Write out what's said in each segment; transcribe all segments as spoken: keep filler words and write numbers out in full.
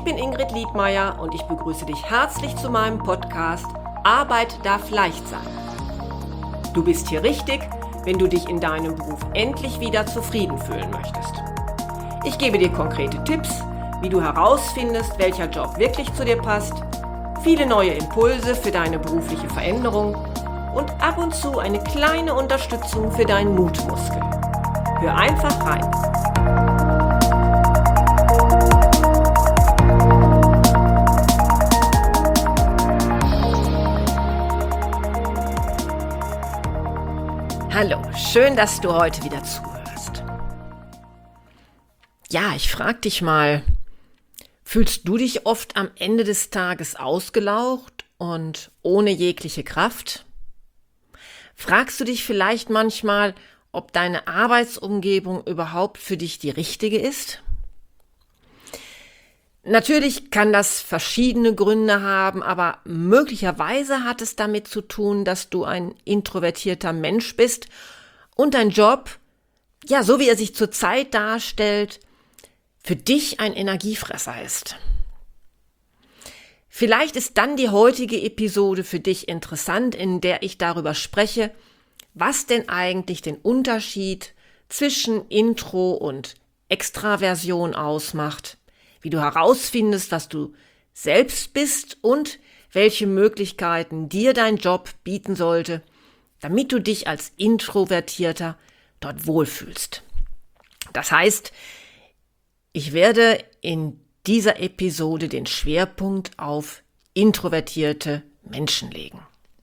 Ich bin Ingrid Liedmeier und ich begrüße dich herzlich zu meinem Podcast Arbeit darf leicht sein. Du bist hier richtig, wenn du dich in deinem Beruf endlich wieder zufrieden fühlen möchtest. Ich gebe dir konkrete Tipps, wie du herausfindest, welcher Job wirklich zu dir passt, viele neue Impulse für deine berufliche Veränderung und ab und zu eine kleine Unterstützung für deinen Mutmuskel. Hör einfach rein. Hallo, schön, dass du heute wieder zuhörst. Ja, ich frage dich mal, fühlst du dich oft am Ende des Tages ausgelaugt und ohne jegliche Kraft? Fragst du dich vielleicht manchmal, ob deine Arbeitsumgebung überhaupt für dich die richtige ist? Natürlich kann das verschiedene Gründe haben, aber möglicherweise hat es damit zu tun, dass du ein introvertierter Mensch bist und dein Job, ja, so wie er sich zurzeit darstellt, für dich ein Energiefresser ist. Vielleicht ist dann die heutige Episode für dich interessant, in der ich darüber spreche, was denn eigentlich den Unterschied zwischen Intro und Extraversion ausmacht, wie du herausfindest, was du selbst bist und welche Möglichkeiten dir dein Job bieten sollte, damit du dich als Introvertierter dort wohlfühlst. Das heißt, ich werde in dieser Episode den Schwerpunkt auf introvertierte Menschen legen.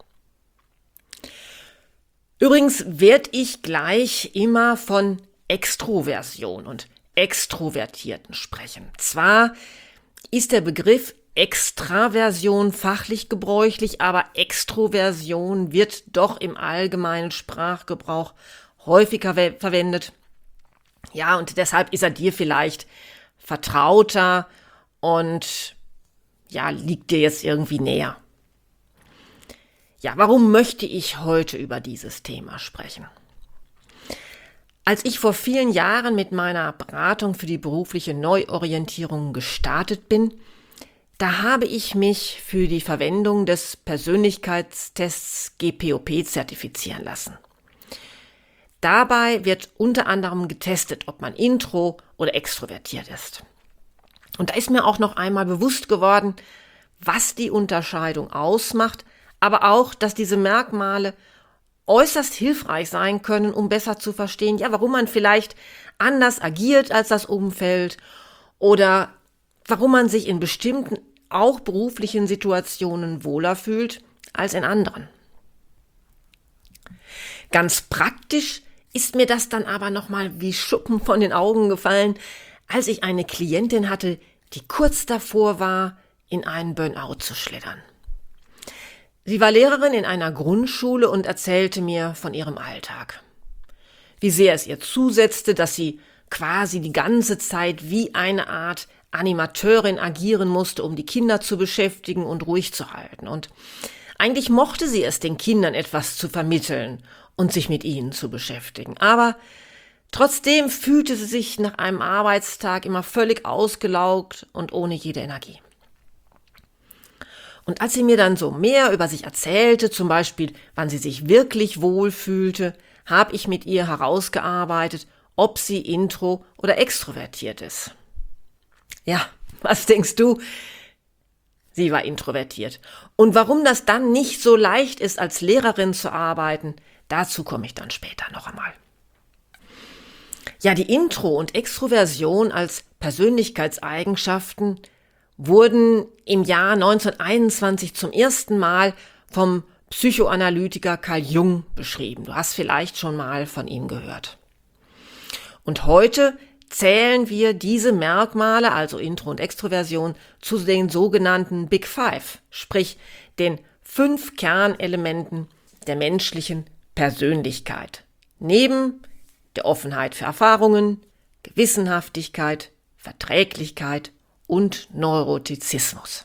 Übrigens werde ich gleich immer von Extroversion und Extrovertierten sprechen. Zwar ist der Begriff Extraversion fachlich gebräuchlich, aber Extroversion wird doch im allgemeinen Sprachgebrauch häufiger we- verwendet. Ja, und deshalb ist er dir vielleicht vertrauter und ja, liegt dir jetzt irgendwie näher. Ja, warum möchte ich heute über dieses Thema sprechen? Als ich vor vielen Jahren mit meiner Beratung für die berufliche Neuorientierung gestartet bin, da habe ich mich für die Verwendung des Persönlichkeitstests G P O P zertifizieren lassen. Dabei wird unter anderem getestet, ob man intro oder extrovertiert ist. Und da ist mir auch noch einmal bewusst geworden, was die Unterscheidung ausmacht, aber auch, dass diese Merkmale äußerst hilfreich sein können, um besser zu verstehen, ja, warum man vielleicht anders agiert als das Umfeld oder warum man sich in bestimmten, auch beruflichen Situationen wohler fühlt als in anderen. Ganz praktisch ist mir das dann aber nochmal wie Schuppen von den Augen gefallen, als ich eine Klientin hatte, die kurz davor war, in einen Burnout zu schlittern. Sie war Lehrerin in einer Grundschule und erzählte mir von ihrem Alltag. Wie sehr es ihr zusetzte, dass sie quasi die ganze Zeit wie eine Art Animateurin agieren musste, um die Kinder zu beschäftigen und ruhig zu halten. Und eigentlich mochte sie es, den Kindern etwas zu vermitteln und sich mit ihnen zu beschäftigen. Aber trotzdem fühlte sie sich nach einem Arbeitstag immer völlig ausgelaugt und ohne jede Energie. Und als sie mir dann so mehr über sich erzählte, zum Beispiel, wann sie sich wirklich wohl fühlte, habe ich mit ihr herausgearbeitet, ob sie intro oder extrovertiert ist. Ja, was denkst du? Sie war introvertiert. Und warum das dann nicht so leicht ist, als Lehrerin zu arbeiten, dazu komme ich dann später noch einmal. Ja, die Intro- und Extroversion als Persönlichkeitseigenschaften wurden im Jahr neunzehnhunderteinundzwanzig zum ersten Mal vom Psychoanalytiker Carl Jung beschrieben. Du hast vielleicht schon mal von ihm gehört. Und heute zählen wir diese Merkmale, also Intro- und Extroversion, zu den sogenannten Big Five, sprich den fünf Kernelementen der menschlichen Persönlichkeit. Neben der Offenheit für Erfahrungen, Gewissenhaftigkeit, Verträglichkeit und Neurotizismus.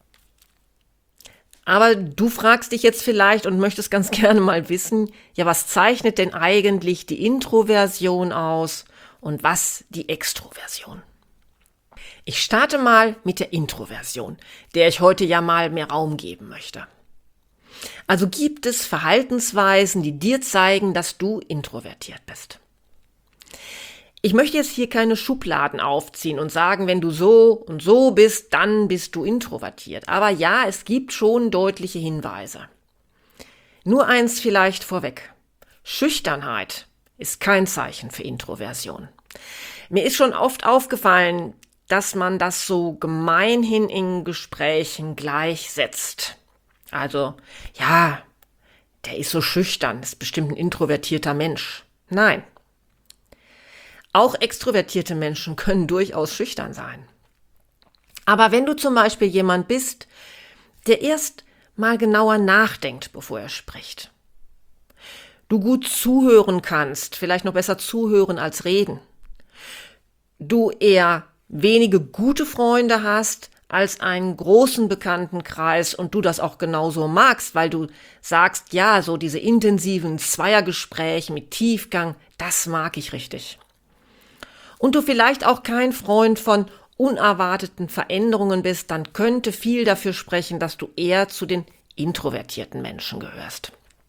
Aber du fragst dich jetzt vielleicht und möchtest ganz gerne mal wissen, ja, was zeichnet denn eigentlich die Introversion aus und was die Extroversion? Ich starte mal mit der Introversion, der ich heute ja mal mehr Raum geben möchte. Also gibt es Verhaltensweisen, die dir zeigen, dass du introvertiert bist. Ich möchte jetzt hier keine Schubladen aufziehen und sagen, wenn du so und so bist, dann bist du introvertiert. Aber ja, es gibt schon deutliche Hinweise. Nur eins vielleicht vorweg. Schüchternheit ist kein Zeichen für Introversion. Mir ist schon oft aufgefallen, dass man das so gemeinhin in Gesprächen gleichsetzt. Also, ja, der ist so schüchtern, ist bestimmt ein introvertierter Mensch. Nein. Auch extrovertierte Menschen können durchaus schüchtern sein. Aber wenn du zum Beispiel jemand bist, der erst mal genauer nachdenkt, bevor er spricht, du gut zuhören kannst, vielleicht noch besser zuhören als reden, du eher wenige gute Freunde hast als einen großen Bekanntenkreis und du das auch genauso magst, weil du sagst, ja, so diese intensiven Zweiergespräche mit Tiefgang, das mag ich richtig. Und du vielleicht auch kein Freund von unerwarteten Veränderungen bist, dann könnte viel dafür sprechen, dass du eher zu den introvertierten Menschen gehörst.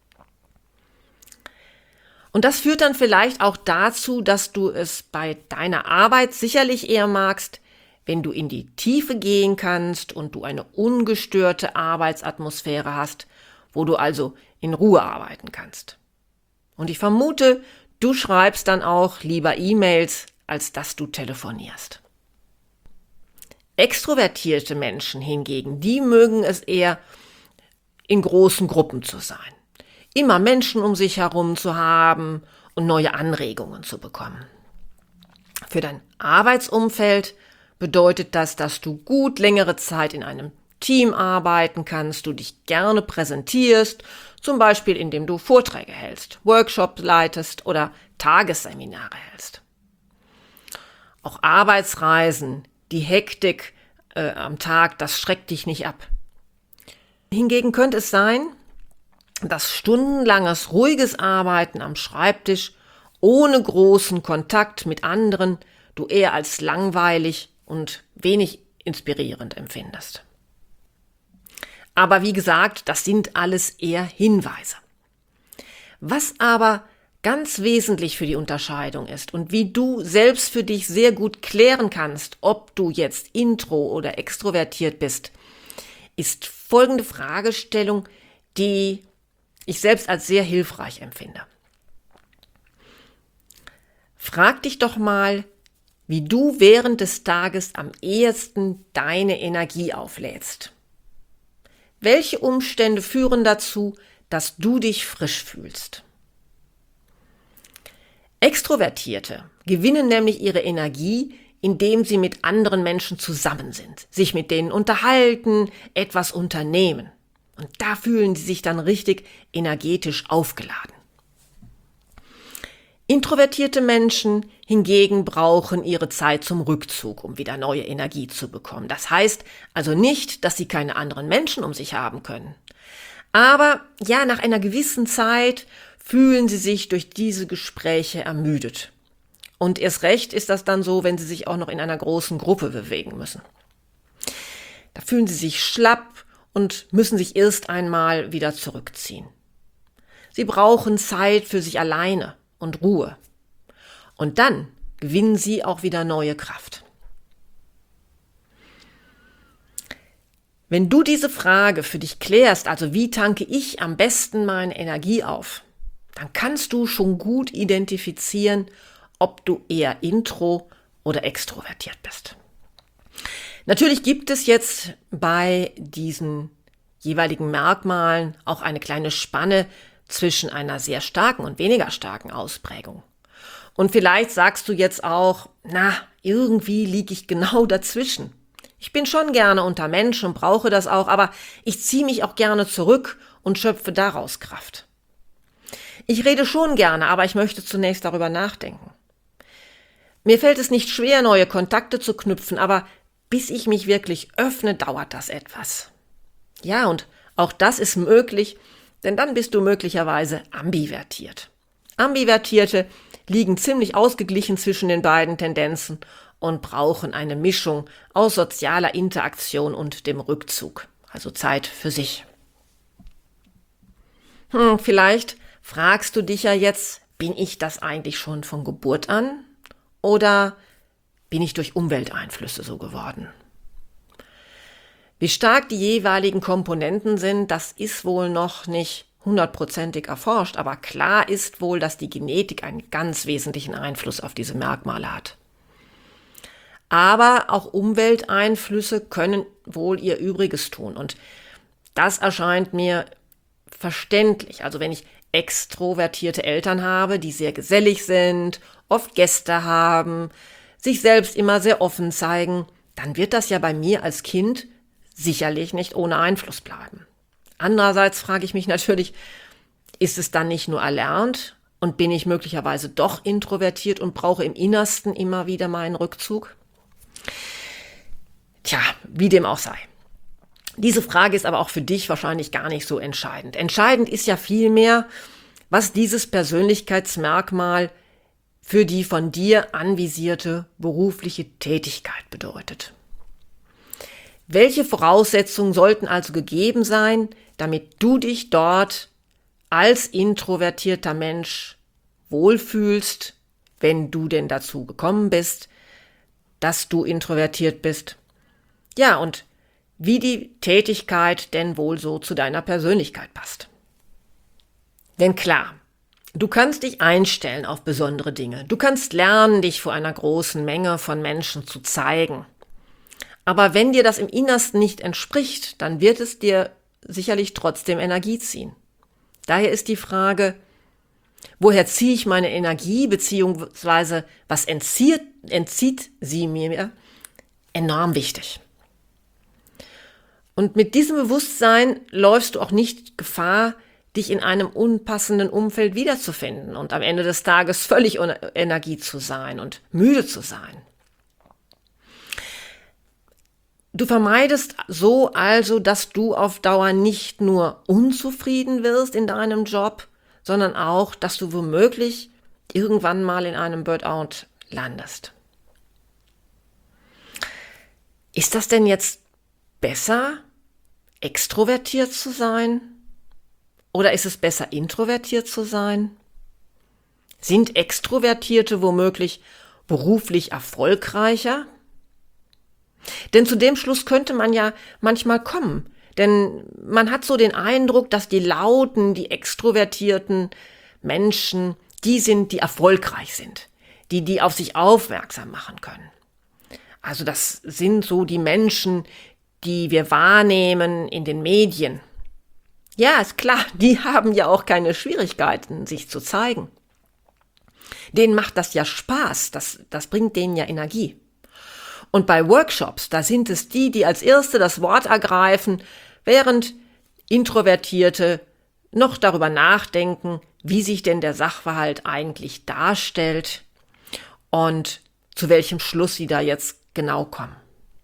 Und das führt dann vielleicht auch dazu, dass du es bei deiner Arbeit sicherlich eher magst, wenn du in die Tiefe gehen kannst und du eine ungestörte Arbeitsatmosphäre hast, wo du also in Ruhe arbeiten kannst. Und ich vermute, du schreibst dann auch lieber E-Mails, als dass du telefonierst. Extrovertierte Menschen hingegen, die mögen es eher, in großen Gruppen zu sein. Immer Menschen um sich herum zu haben und neue Anregungen zu bekommen. Für dein Arbeitsumfeld bedeutet das, dass du gut längere Zeit in einem Team arbeiten kannst, du dich gerne präsentierst, zum Beispiel indem du Vorträge hältst, Workshops leitest oder Tagesseminare hältst. Auch Arbeitsreisen, die Hektik äh, am Tag, das schreckt dich nicht ab. Hingegen könnte es sein, dass stundenlanges, ruhiges Arbeiten am Schreibtisch ohne großen Kontakt mit anderen du eher als langweilig und wenig inspirierend empfindest. Aber wie gesagt, das sind alles eher Hinweise. Was aber ganz wesentlich für die Unterscheidung ist und wie du selbst für dich sehr gut klären kannst, ob du jetzt intro oder extrovertiert bist, ist folgende Fragestellung, die ich selbst als sehr hilfreich empfinde. Frag dich doch mal, wie du während des Tages am ehesten deine Energie auflädst. Welche Umstände führen dazu, dass du dich frisch fühlst? Extrovertierte gewinnen nämlich ihre Energie, indem sie mit anderen Menschen zusammen sind, sich mit denen unterhalten, etwas unternehmen. Und da fühlen sie sich dann richtig energetisch aufgeladen. Introvertierte Menschen hingegen brauchen ihre Zeit zum Rückzug, um wieder neue Energie zu bekommen. Das heißt also nicht, dass sie keine anderen Menschen um sich haben können. Aber ja, nach einer gewissen Zeit fühlen sie sich durch diese Gespräche ermüdet. Und erst recht ist das dann so, wenn sie sich auch noch in einer großen Gruppe bewegen müssen. Da fühlen sie sich schlapp und müssen sich erst einmal wieder zurückziehen. Sie brauchen Zeit für sich alleine und Ruhe. Und dann gewinnen sie auch wieder neue Kraft. Wenn du diese Frage für dich klärst, also wie tanke ich am besten meine Energie auf, dann kannst du schon gut identifizieren, ob du eher intro oder extrovertiert bist. Natürlich gibt es jetzt bei diesen jeweiligen Merkmalen auch eine kleine Spanne zwischen einer sehr starken und weniger starken Ausprägung. Und vielleicht sagst du jetzt auch, na, irgendwie liege ich genau dazwischen. Ich bin schon gerne unter Menschen und brauche das auch, aber ich ziehe mich auch gerne zurück und schöpfe daraus Kraft. Ich rede schon gerne, aber ich möchte zunächst darüber nachdenken. Mir fällt es nicht schwer, neue Kontakte zu knüpfen, aber bis ich mich wirklich öffne, dauert das etwas. Ja, und auch das ist möglich, denn dann bist du möglicherweise ambivertiert. Ambivertierte liegen ziemlich ausgeglichen zwischen den beiden Tendenzen und brauchen eine Mischung aus sozialer Interaktion und dem Rückzug, also Zeit für sich. Hm, vielleicht fragst du dich ja jetzt, bin ich das eigentlich schon von Geburt an oder bin ich durch Umwelteinflüsse so geworden? Wie stark die jeweiligen Komponenten sind, das ist wohl noch nicht hundertprozentig erforscht, aber klar ist wohl, dass die Genetik einen ganz wesentlichen Einfluss auf diese Merkmale hat. Aber auch Umwelteinflüsse können wohl ihr Übriges tun und das erscheint mir verständlich. Also wenn ich extrovertierte Eltern habe, die sehr gesellig sind, oft Gäste haben, sich selbst immer sehr offen zeigen, dann wird das ja bei mir als Kind sicherlich nicht ohne Einfluss bleiben. Andererseits frage ich mich natürlich, ist es dann nicht nur erlernt und bin ich möglicherweise doch introvertiert und brauche im Innersten immer wieder meinen Rückzug? Tja, wie dem auch sei. Diese Frage ist aber auch für dich wahrscheinlich gar nicht so entscheidend. Entscheidend ist ja vielmehr, was dieses Persönlichkeitsmerkmal für die von dir anvisierte berufliche Tätigkeit bedeutet. Welche Voraussetzungen sollten also gegeben sein, damit du dich dort als introvertierter Mensch wohlfühlst, wenn du denn dazu gekommen bist, dass du introvertiert bist? Ja, und wie die Tätigkeit denn wohl so zu deiner Persönlichkeit passt. Denn klar, du kannst dich einstellen auf besondere Dinge. Du kannst lernen, dich vor einer großen Menge von Menschen zu zeigen. Aber wenn dir das im Innersten nicht entspricht, dann wird es dir sicherlich trotzdem Energie ziehen. Daher ist die Frage, woher ziehe ich meine Energie, beziehungsweise was entzieht, entzieht sie mir, enorm wichtig. Und mit diesem Bewusstsein läufst du auch nicht Gefahr, dich in einem unpassenden Umfeld wiederzufinden und am Ende des Tages völlig ohne Energie zu sein und müde zu sein. Du vermeidest so also, dass du auf Dauer nicht nur unzufrieden wirst in deinem Job, sondern auch, dass du womöglich irgendwann mal in einem Burnout landest. Ist das denn jetzt besser, extrovertiert zu sein? Oder ist es besser, introvertiert zu sein? Sind Extrovertierte womöglich beruflich erfolgreicher? Denn zu dem Schluss könnte man ja manchmal kommen. Denn man hat so den Eindruck, dass die lauten, die extrovertierten Menschen, die sind, die erfolgreich sind. Die, die auf sich aufmerksam machen können. Also das sind so die Menschen, die wir wahrnehmen in den Medien. Ja, ist klar, die haben ja auch keine Schwierigkeiten, sich zu zeigen. Denen macht das ja Spaß, das, das bringt denen ja Energie. Und bei Workshops, da sind es die, die als Erste das Wort ergreifen, während Introvertierte noch darüber nachdenken, wie sich denn der Sachverhalt eigentlich darstellt und zu welchem Schluss sie da jetzt genau kommen.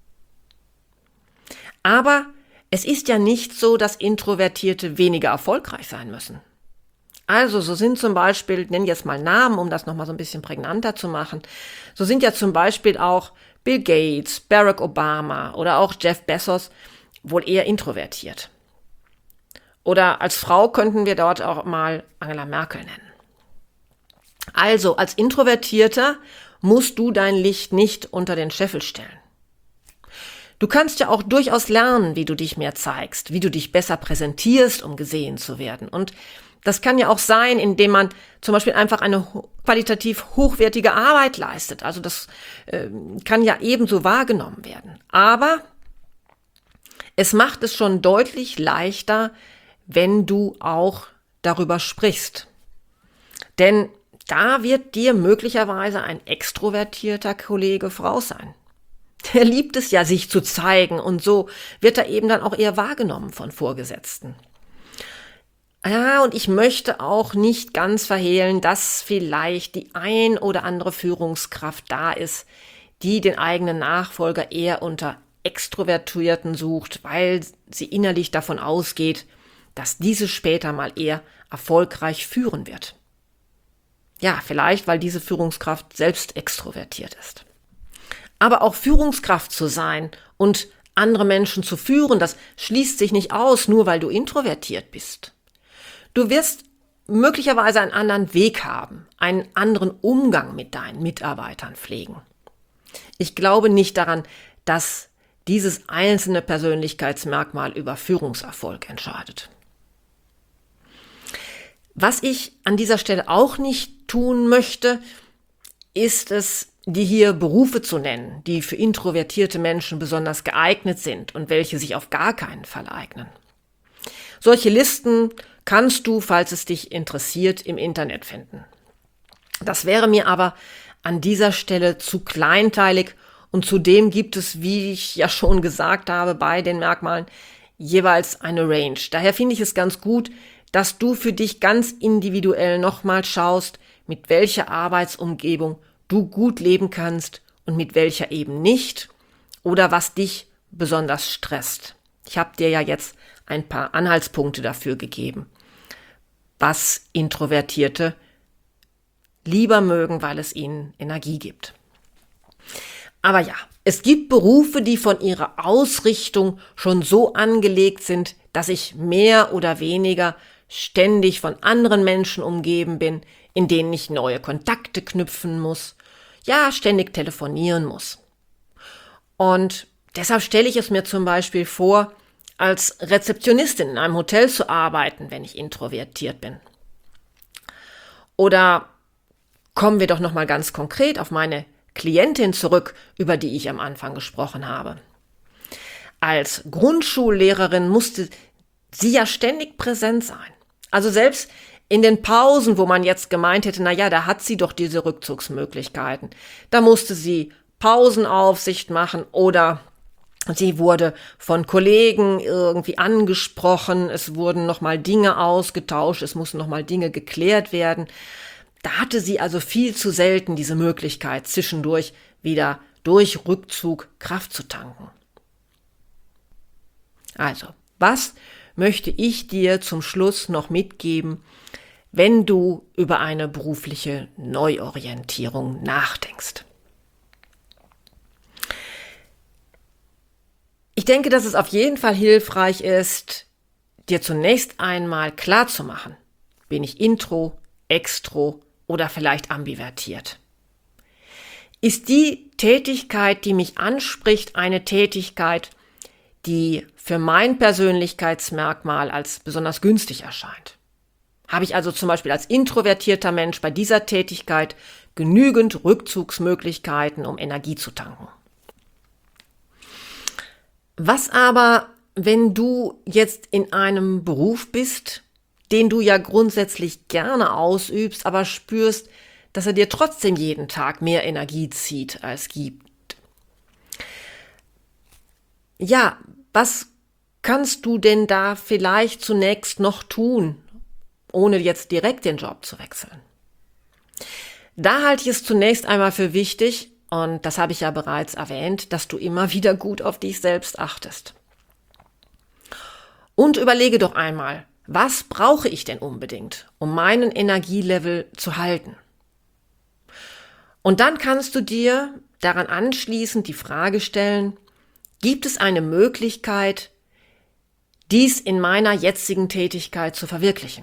Aber es ist ja nicht so, dass Introvertierte weniger erfolgreich sein müssen. Also so sind zum Beispiel, ich nenne jetzt mal Namen, um das nochmal so ein bisschen prägnanter zu machen, so sind ja zum Beispiel auch Bill Gates, Barack Obama oder auch Jeff Bezos wohl eher introvertiert. Oder als Frau könnten wir dort auch mal Angela Merkel nennen. Also als Introvertierter musst du dein Licht nicht unter den Scheffel stellen. Du kannst ja auch durchaus lernen, wie du dich mehr zeigst, wie du dich besser präsentierst, um gesehen zu werden. Und das kann ja auch sein, indem man zum Beispiel einfach eine qualitativ hochwertige Arbeit leistet. Also das äh, kann ja ebenso wahrgenommen werden. Aber es macht es schon deutlich leichter, wenn du auch darüber sprichst. Denn da wird dir möglicherweise ein extrovertierter Kollege voraus sein. Der liebt es ja, sich zu zeigen und so wird er eben dann auch eher wahrgenommen von Vorgesetzten. Ja, und ich möchte auch nicht ganz verhehlen, dass vielleicht die ein oder andere Führungskraft da ist, die den eigenen Nachfolger eher unter Extrovertierten sucht, weil sie innerlich davon ausgeht, dass diese später mal eher erfolgreich führen wird. Ja, vielleicht, weil diese Führungskraft selbst extrovertiert ist. Aber auch Führungskraft zu sein und andere Menschen zu führen, das schließt sich nicht aus, nur weil du introvertiert bist. Du wirst möglicherweise einen anderen Weg haben, einen anderen Umgang mit deinen Mitarbeitern pflegen. Ich glaube nicht daran, dass dieses einzelne Persönlichkeitsmerkmal über Führungserfolg entscheidet. Was ich an dieser Stelle auch nicht tun möchte, ist es, die hier Berufe zu nennen, die für introvertierte Menschen besonders geeignet sind und welche sich auf gar keinen Fall eignen. Solche Listen kannst du, falls es dich interessiert, im Internet finden. Das wäre mir aber an dieser Stelle zu kleinteilig und zudem gibt es, wie ich ja schon gesagt habe, bei den Merkmalen jeweils eine Range. Daher finde ich es ganz gut, dass du für dich ganz individuell nochmal schaust, mit welcher Arbeitsumgebung du gut leben kannst und mit welcher eben nicht oder was dich besonders stresst. Ich habe dir ja jetzt ein paar Anhaltspunkte dafür gegeben, was Introvertierte lieber mögen, weil es ihnen Energie gibt. Aber ja, es gibt Berufe, die von ihrer Ausrichtung schon so angelegt sind, dass ich mehr oder weniger ständig von anderen Menschen umgeben bin, in denen ich neue Kontakte knüpfen muss, ja, ständig telefonieren muss. Und deshalb stelle ich es mir zum Beispiel vor, als Rezeptionistin in einem Hotel zu arbeiten, wenn ich introvertiert bin. Oder kommen wir doch nochmal ganz konkret auf meine Klientin zurück, über die ich am Anfang gesprochen habe. Als Grundschullehrerin musste sie ja ständig präsent sein. Also selbst in den Pausen, wo man jetzt gemeint hätte, na ja, da hat sie doch diese Rückzugsmöglichkeiten. Da musste sie Pausenaufsicht machen oder sie wurde von Kollegen irgendwie angesprochen. Es wurden nochmal Dinge ausgetauscht. Es mussten nochmal Dinge geklärt werden. Da hatte sie also viel zu selten diese Möglichkeit, zwischendurch wieder durch Rückzug Kraft zu tanken. Also, was möchte ich dir zum Schluss noch mitgeben, wenn du über eine berufliche Neuorientierung nachdenkst? Ich denke, dass es auf jeden Fall hilfreich ist, dir zunächst einmal klarzumachen, bin ich intro, extro oder vielleicht ambivertiert? Ist die Tätigkeit, die mich anspricht, eine Tätigkeit, die für mein Persönlichkeitsmerkmal als besonders günstig erscheint? Habe ich also zum Beispiel als introvertierter Mensch bei dieser Tätigkeit genügend Rückzugsmöglichkeiten, um Energie zu tanken? Was aber, wenn du jetzt in einem Beruf bist, den du ja grundsätzlich gerne ausübst, aber spürst, dass er dir trotzdem jeden Tag mehr Energie zieht als gibt? Ja, was kannst du denn da vielleicht zunächst noch tun, ohne jetzt direkt den Job zu wechseln? Da halte ich es zunächst einmal für wichtig, und das habe ich ja bereits erwähnt, dass du immer wieder gut auf dich selbst achtest. Und überlege doch einmal, was brauche ich denn unbedingt, um meinen Energielevel zu halten? Und dann kannst du dir daran anschließend die Frage stellen, gibt es eine Möglichkeit, dies in meiner jetzigen Tätigkeit zu verwirklichen?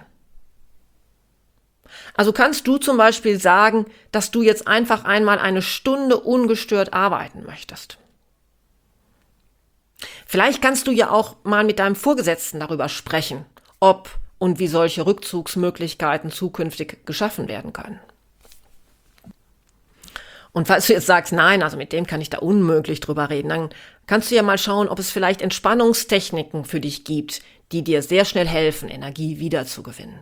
Also kannst du zum Beispiel sagen, dass du jetzt einfach einmal eine Stunde ungestört arbeiten möchtest. Vielleicht kannst du ja auch mal mit deinem Vorgesetzten darüber sprechen, ob und wie solche Rückzugsmöglichkeiten zukünftig geschaffen werden können. Und falls du jetzt sagst, nein, also mit dem kann ich da unmöglich drüber reden, dann kannst du ja mal schauen, ob es vielleicht Entspannungstechniken für dich gibt, die dir sehr schnell helfen, Energie wiederzugewinnen.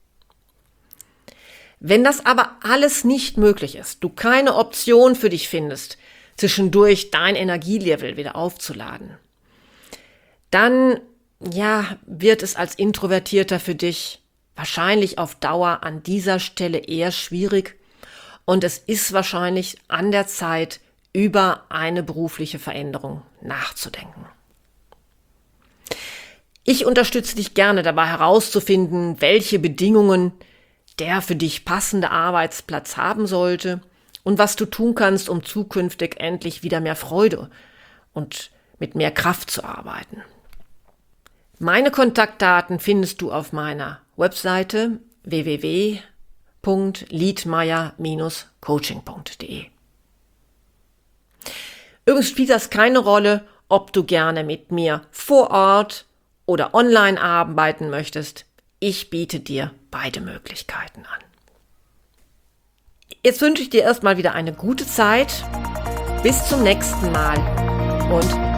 Wenn das aber alles nicht möglich ist, du keine Option für dich findest, zwischendurch dein Energielevel wieder aufzuladen, dann ja, wird es als Introvertierter für dich wahrscheinlich auf Dauer an dieser Stelle eher schwierig und es ist wahrscheinlich an der Zeit, über eine berufliche Veränderung nachzudenken. Ich unterstütze dich gerne dabei herauszufinden, welche Bedingungen der für dich passende Arbeitsplatz haben sollte und was du tun kannst, um zukünftig endlich wieder mehr Freude und mit mehr Kraft zu arbeiten. Meine Kontaktdaten findest du auf meiner Webseite w w w punkt liedmeier Bindestrich coaching punkt d e. Übrigens spielt das keine Rolle, ob du gerne mit mir vor Ort oder online arbeiten möchtest. Ich biete dir beide Möglichkeiten an. Jetzt wünsche ich dir erstmal wieder eine gute Zeit. Bis zum nächsten Mal und